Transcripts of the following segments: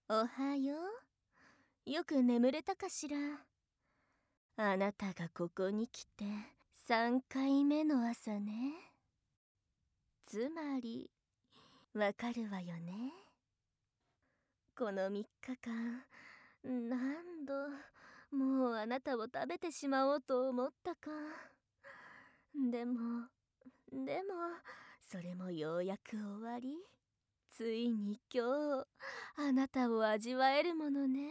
おはよう。よく眠れたかしら。あなたがここに来て3回目の朝ね。つまり、わかるわよね。この3日間、何度、もうあなたを食べてしまおうと思ったか。でも、それもようやく終わり。ついに今日、あなたを味わえるものね。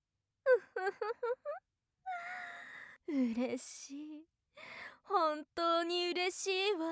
嬉しい。本当に嬉しいわ。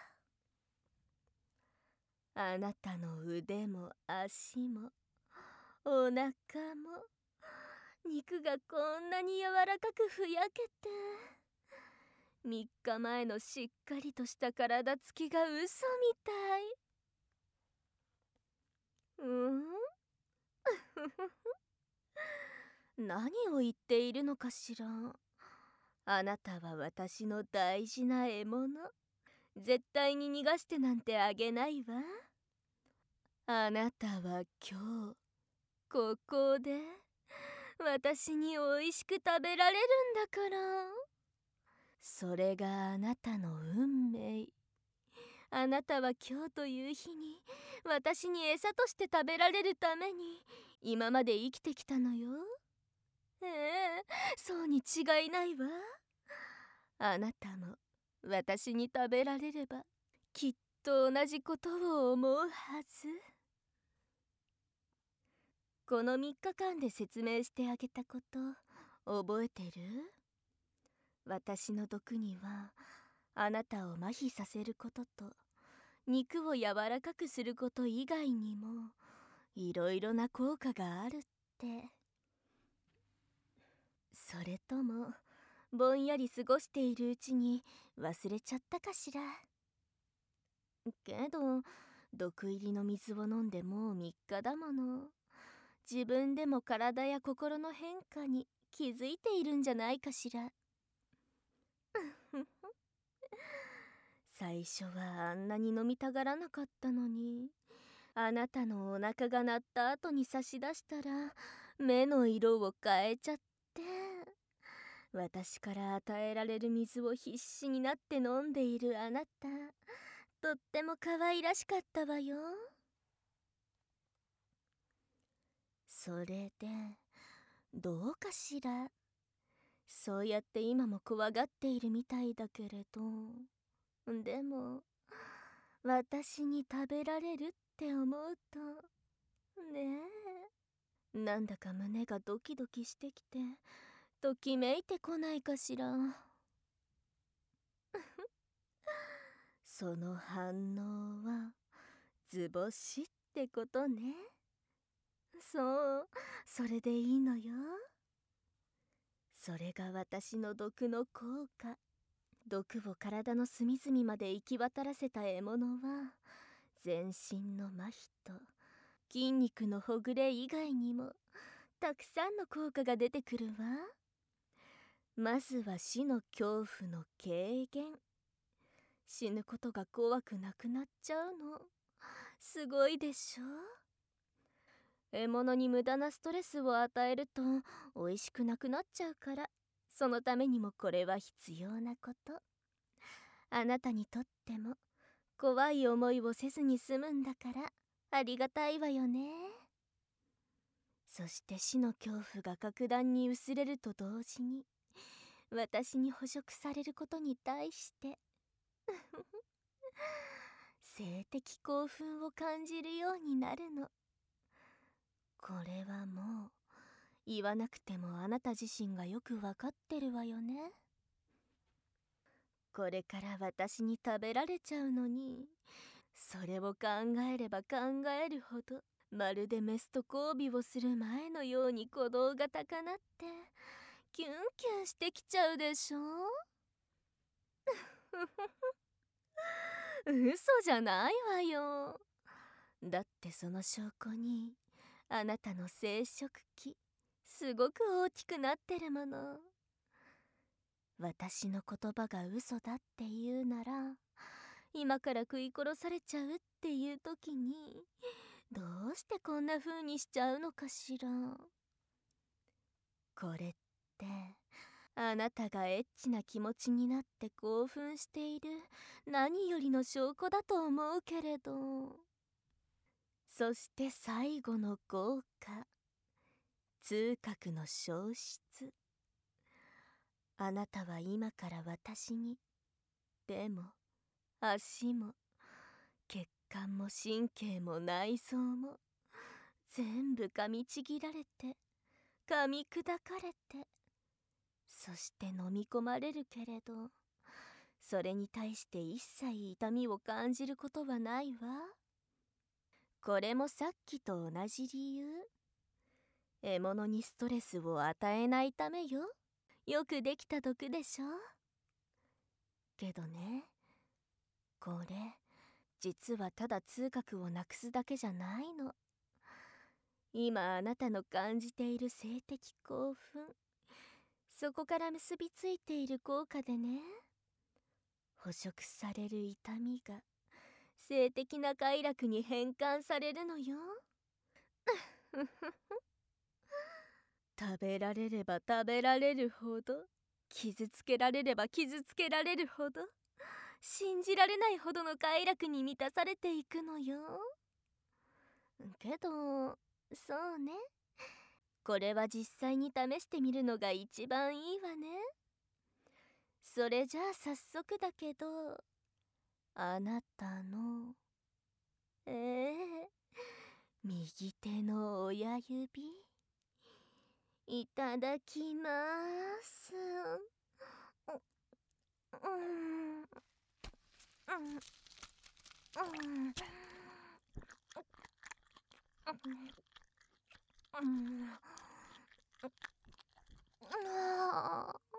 あなたの腕も足もお腹も肉がこんなに柔らかくふやけて、3日前のしっかりとした体つきが嘘みたい。何を言っているのかしら。あなたは私の大事な獲物。絶対に逃がしてなんてあげないわ。あなたは今日ここで私に美味しく食べられるんだから。それがあなたの運命。あなたは今日という日に私に餌として食べられるために今まで生きてきたのよ。ええ、そうに違いないわ。あなたも私に食べられればきっと同じことを思うはず。この3日間で説明してあげたこと覚えてる？私の毒にはあなたを麻痺させることと肉を柔らかくすること以外にもいろいろな効果があるって。それともぼんやり過ごしているうちに忘れちゃったかしら。けど毒入りの水を飲んでもう3日だもの。自分でも体や心の変化に気づいているんじゃないかしら。最初はあんなに飲みたがらなかったのに、あなたのお腹が鳴った後に差し出したら目の色を変えちゃって、私から与えられる水を必死になって飲んでいるあなた、とっても可愛らしかったわよ。それでどうかしら。そうやって今も怖がっているみたいだけれど、でも私に食べられるって思うとねえ、なんだか胸がドキドキしてきてときめいてこないかしら。その反応は図星ってことね。そう、それでいいのよ。それが私の毒の効果。毒を体の隅々まで行き渡らせた獲物は全身の麻痺と筋肉のほぐれ以外にもたくさんの効果が出てくるわ。まずは死の恐怖の軽減。死ぬことが怖くなくなっちゃうの。すごいでしょ。獲物に無駄なストレスを与えると美味しくなくなっちゃうから、そのためにもこれは必要なこと。あなたにとっても怖い思いをせずに済むんだからありがたいわよね。そして死の恐怖が格段に薄れると同時に私に捕食されることに対して性的興奮を感じるようになるの。これはもう言わなくてもあなた自身がよくわかってるわよね。これから私に食べられちゃうのに、それを考えれば考えるほどまるでメスと交尾をする前のように鼓動が高鳴ってキュンキュンしてきちゃうでしょ。嘘じゃないわよ。だってその証拠にあなたの生殖器すごく大きくなってるもの。私の言葉が嘘だって言うなら今から食い殺されちゃうっていう時にどうしてこんな風にしちゃうのかしら。これってあなたがエッチな気持ちになって興奮している何よりの証拠だと思うけれど。そして最後の豪華、痛覚の消失。あなたは今から私に手も足も血管も神経も内臓も全部噛みちぎられて噛み砕かれて、そして飲み込まれるけれど、それに対して一切痛みを感じることはないわ。これもさっきと同じ理由。獲物にストレスを与えないためよ。よくできた毒でしょ。けどね、これ実はただ痛覚をなくすだけじゃないの。今あなたの感じている性的興奮、そこから結びついている効果でね、捕食される痛みが性的な快楽に変換されるのよ。食べられれば食べられるほど、傷つけられれば傷つけられるほど、信じられないほどの快楽に満たされていくのよ。けど、そうね。これは実際に試してみるのが一番いいわね。それじゃあ早速だけど、あなたの、右手の親指、いただきます。うん、うん、うん、うん、あー、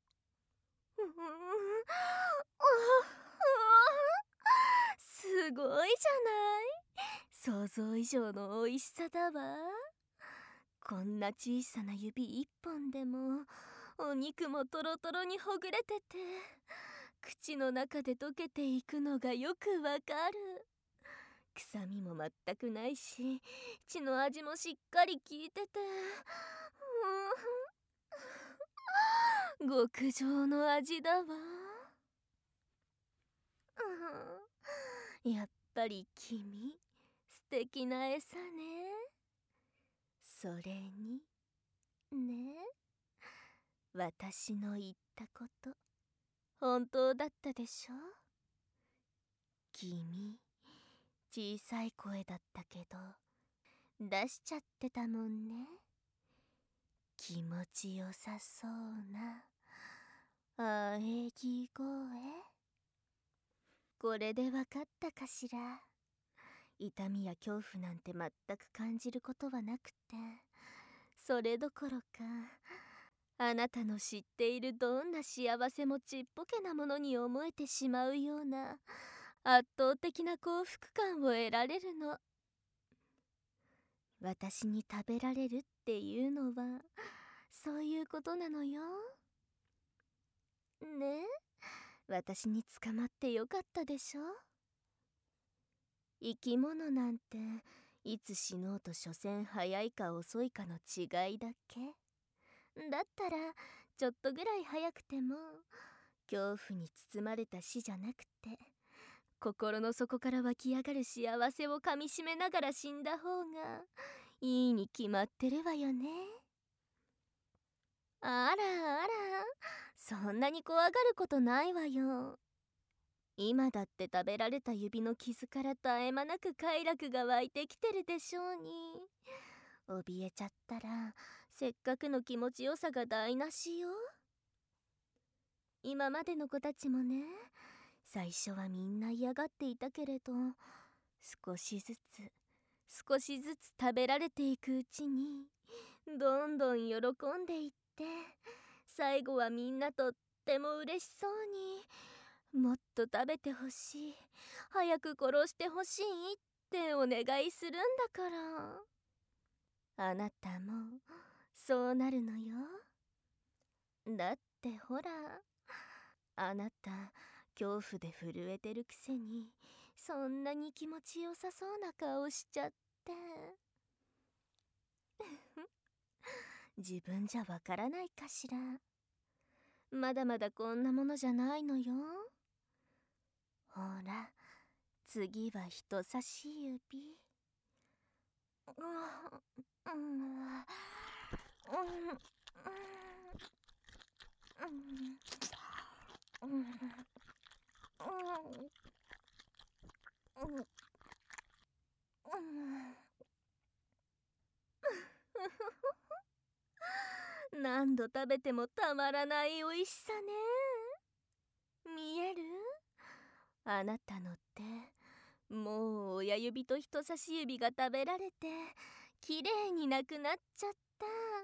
すごいじゃない。想像以上の美味しさだわ。こんな小さな指一本でもお肉もトロトロにほぐれてて、口の中で溶けていくのがよくわかる。臭みも全くないし、血の味もしっかり効いてて、極上の味だわ。やっぱり君、素敵な餌ね。それに、ね、私の言ったこと、本当だったでしょ？君、小さい声だったけど、出しちゃってたもんね。気持ちよさそうな、喘ぎ声。これでわかったかしら。痛みや恐怖なんて全く感じることはなくて、それどころか、あなたの知っているどんな幸せもちっぽけなものに思えてしまうような圧倒的な幸福感を得られるの。私に食べられるっていうのはそういうことなのよ。ね、私に捕まってよかったでしょ。生き物なんていつ死のうと所詮早いか遅いかの違いだけ。だったらちょっとぐらい早くても恐怖に包まれた死じゃなくて、心の底から湧き上がる幸せをかみしめながら死んだ方がいいに決まってるわよね。あらあら、そんなに怖がることないわよ。今だって食べられた指の傷から絶え間なく快楽が湧いてきてるでしょうに。怯えちゃったらせっかくの気持ちよさが台無しよ。今までの子たちもね、最初はみんな嫌がっていたけれど、少しずつ少しずつ食べられていくうちにどんどん喜んでいって、最後はみんなとっても嬉しそうに、もっと食べてほしい、早く殺してほしいってお願いするんだから。あなたもそうなるのよ。だってほら、あなた恐怖で震えてるくせにそんなに気持ちよさそうな顔しちゃって。 て。自分じゃわからないかしら。まだまだこんなものじゃないのよ。ほら、次は人差し指。何度食べてもたまらない美味しさね。見える？あなたの手、もう親指と人差し指が食べられてきれいになくなっちゃった。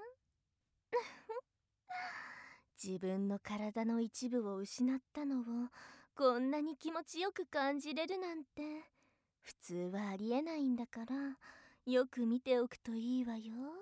自分の体の一部を失ったのをこんなに気持ちよく感じれるなんて普通はありえないんだから、よく見ておくといいわよ。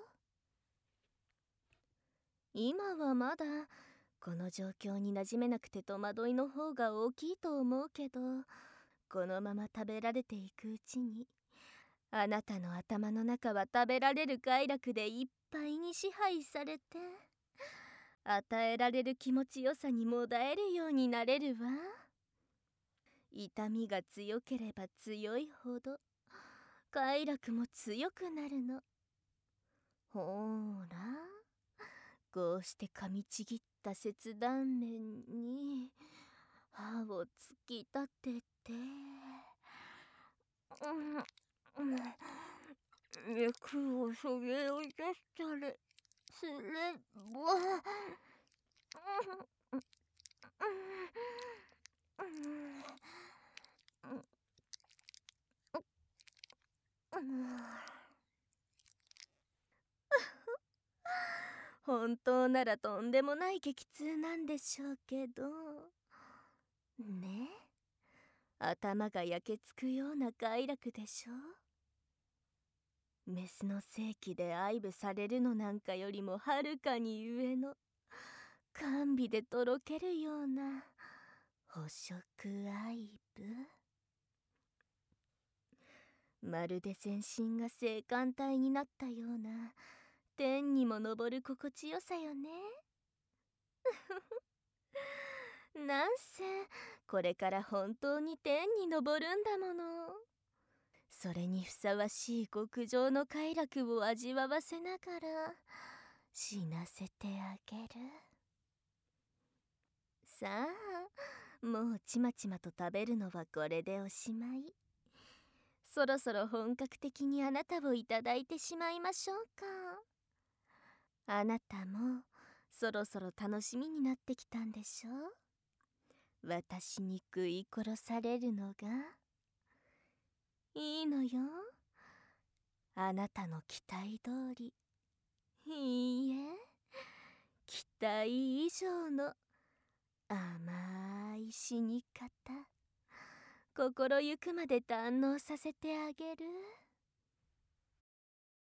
今はまだこの状況に馴染めなくて戸惑いの方が大きいと思うけど、このまま食べられていくうちにあなたの頭の中は食べられる快楽でいっぱいに支配されて、与えられる気持ちよさにもだえるようになれるわ。痛みが強ければ強いほど快楽も強くなるの。ほーら、こうして噛みちぎった切断面に歯を突き立てて、肉をそげ落としたりすれば、本当ならとんでもない激痛なんでしょうけどね。頭が焼けつくような快楽でしょ。メスの性器で愛撫されるのなんかよりもはるかに上の甘美でとろけるような捕食愛撫。まるで全身が性感帯になったような天にも昇る心地よさよね。なんせこれから本当に天に昇るんだもの。それにふさわしい極上の快楽を味わわせながら死なせてあげる。さあ、もうちまちまと食べるのはこれでおしまい。そろそろ本格的にあなたをいただいてしまいましょうか。あなたもそろそろ楽しみになってきたんでしょ。私に食い殺されるのが。いいのよ、あなたの期待通り。いいえ、期待以上の甘い死に方、心ゆくまで堪能させてあげる。